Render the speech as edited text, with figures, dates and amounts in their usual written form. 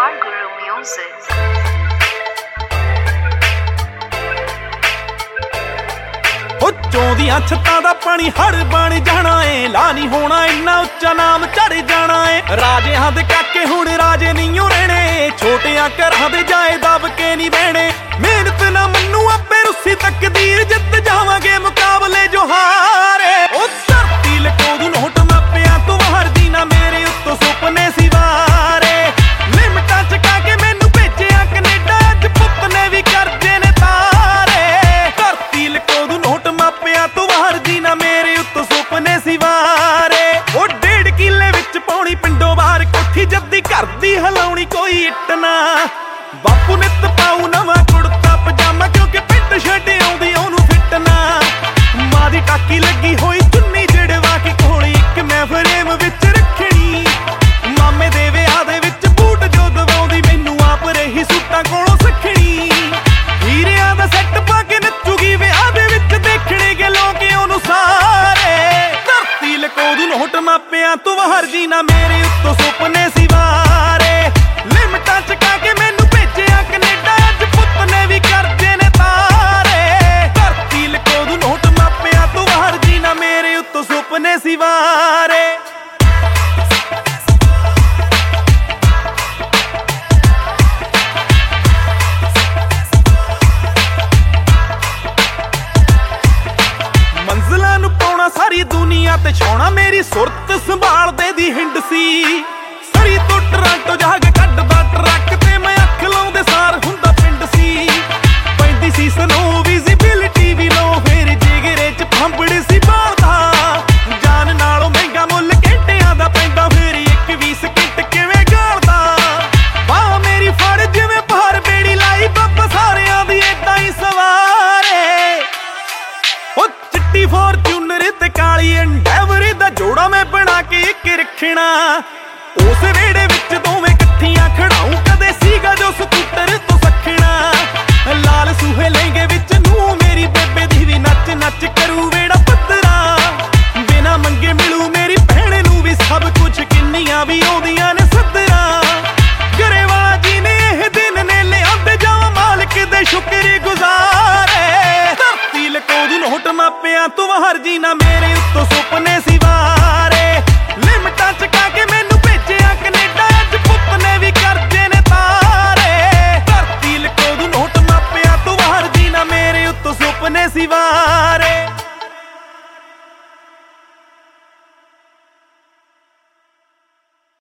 Our Guru Music. ਚੌਂਦੀਆਂ ਛੱਤਾਂ ਦਾ ਪਾਣੀ ਹੜ ਬਣ ਜਾਣਾ ਏ, ਲਾ ਨਹੀਂ ਹੋਣਾ ਇੰਨਾ ਉੱਚਾ ਨਾਮ ਚੜ ਜਾਣਾ ਏ। ਰਾਜਿਆਂ ਦੇ ਕਾਕੇ ਹੁਣ ਰਾਜੇ ਨਹੀਂ ਓ ਰਹਿਣੇ, ਛੋਟਿਆਂ ਘਰਾਂ ਦੇ ਜਾਏ ਦਬ ਕੇ ਨਹੀਂ ਬਹਿਣੇ। ਮਿਹਨਤ ਨਾ ਮੰਨੂ ਆਪੇ ਰੁੱਸੀ ਤਕਦੀਰ, ਜਿੱਤ ਜਾਵਾਂਗੇ ਮੁਕਾਬਲੇ ਜੋ ਹਾਰੇ। ਉਹ ਧਰਤੀ ਲਕੋ ਦੂ ਨੋਟ ਮਾਪਿਆਂ ਤੋਂ ਬਾਹਰ ਦੀ ਨਾ ਮੇਰੇ ਉੱਤੋਂ ਸੁਪਨੇ ਸੀ ਵਾਰੇ। ਲਿਮਟਾਂ ਚਕਾ ਕੇ ਮੈਨੂੰ ਭੇਜਿਆ ਕੈਨੇਡਾ, ਅੱਜ ਪੁੱਤ ਨੇ ਵੀ ਕਰਜੇ ਨੇ ਤਾਰੇ। ਧਰਤੀ ਲਕੋ ਦੂ ਨੋਟ ਮਾਪਿਆਂ ਤੋਂ ਬਾਹਰ ਦੀ ਨਾ ਮੇਰੇ ਉੱਤੋਂ ਸੁਪਨੇ ਸੀ ਵਾਰੇ। ਉਹ 1.5 ਕਿੱਲੇ ਵਿੱਚ ਪਾਉਣੀ ਪਿੰਡੋਂ ਬਾਹਰ ਕੋਠੀ, ਜੱਦੀ ਘਰ ਦੀ ਹਲਾਉਣੀ ਕੋਈ ਇੱਟ ਨਾ। ਬਾਪੂ ਨਿੱਤ ਪਾਉ ਨਵਾਂ ਕੁੜਤਾ ਪਜਾਮਾ, ਕਿਉਂਕਿ ਪਿੰਡ ਛੱਡ ਆਉਂਦੀ ਉਹਨੂੰ ਫਿੱਟ ਨਾ। ਮਾਂ ਦੀ ਟਾਕੀ ਲੱਗੀ ਹੋਈ ਚੁੰਨੀ ਜੜਵਾ ਕੇ ਕੋਲੇ ਇੱਕ ਮੈਂ ਫਰੇਮ ਵਿੱਚ ਰੱਖਣੀ। ਮਾਮੇ ਦੇ ਵਿਆਹ ਦੇ ਵਿੱਚ ਬੂਟ ਜੋ ਦਵਾਉਂਦੀ, ਮੈਨੂੰ ਆਪ ਰਹੀ ਸੂਟਾਂ ਕੋਲੋਂ ਸਿੱਖਣੀ। ਹੀਰਿਆਂ ਦਾ ਸੈੱਟ ਪਾ ਕੇ ਨੱਚੂਗੀ ਵਿਆਹ ਦੇ ਵਿੱਚ, ਦੇਖਣੇ ਗੇ ਲੋਕ ਉਹਨੂੰ ਸਾਰੇ। ਧਰਤੀ ਲਕੋ ਦੂ ਨੋਟ ਮਾਪਿਆਂ ਤੋਂ ਬਾਹਰ ਜੀ ਨਾ ਮੇਰੇ ਉੱਤੋਂ ਸੁਪਨੇ ਸੀ ਵਾਰੇ। ਲਿਮਟਾਂ ਚਕਾ ਕੇ ਮੈਨੂੰ ਭੇਜਿਆ ਕੈਨੇਡਾ, ਅੱਜ ਪੁੱਤ ਨੇ ਵੀ ਕਰਜੇ ਨੇ ਤਾਰੇ। ਧਰਤੀ ਲਕੋ ਦੂ ਨੋਟ ਮਾਪਿਆਂ ਤੋਂ ਬਾਹਰ ਜੀ ਨਾ ਮੇਰੇ ਉੱਤੋਂ ਸੁਪਨੇ ਸੀ ਵਾਰੇ। ਮੰਜ਼ਲਾਂ ਨੂੰ ਪਾਉਣਾ ਸਾਰੀ ਦੁਨੀਆ ਤੇ ਛਾਉਣਾ, ਮੇਰੀ ਸੁਰਤ ਸੰਭਾਲਦੇ ਦੀ ਹਿੰਡ ਸੀ। ਸਰੀ ਤੋਂ ਟਰਾਂਟੋ ਜਾ ਕੇ ਕੱਢਦਾ ਟਰੱਕ ਤੇ ਮੈਂ ਅੱਖ ਲਾਉਂਦੇ ਸਾਰ ਹੁੰਦਾ ਪਿੰਡ ਸੀ। ਪੈਂਦੀ ਸੀ ਸਨੋ ਵਿਜ਼ਿਬਿਲਿਟੀ ਵੀ ਲੋ, ਫੇਰ ਜਿਗਰੇ ਚ ਫੰਬੜ ਸੀ ਬਾਲਦਾ। ਜਾਨ ਨਾਲੋਂ ਮਹਿੰਗਾ ਮੁੱਲ ਘੰਟਿਆਂ ਦਾ ਪੈਂਦਾ, ਫੇਰ ਇੱਕ 20 ਸਕਿੰਟ ਕਿਵੇਂ ਗਾਲਦਾ। ਬਾਹ ਮੇਰੀ ਫੜ ਜਿਵੇਂ ਬਾਹਰ ਬੇੜੀ ਲਾਈ, ਬਾਬਾ ਸਾਰਿਆਂ ਦੀ ਏਦਾਂ ਹੀ ਸਵਾਰੇ। ਉਹ ਚਿੱਟੀ ਫੋਰਚੂਨਰ ਤੇ ਕਾਲੀ ਐਂਡੈਵਰ ਦਾ ਜੋੜਾ ਮੈਂ ਬਣਾ ਕੇ ਇੱਕ ਰੱਖਣਾ। ਉਸ ਵੇੜੇ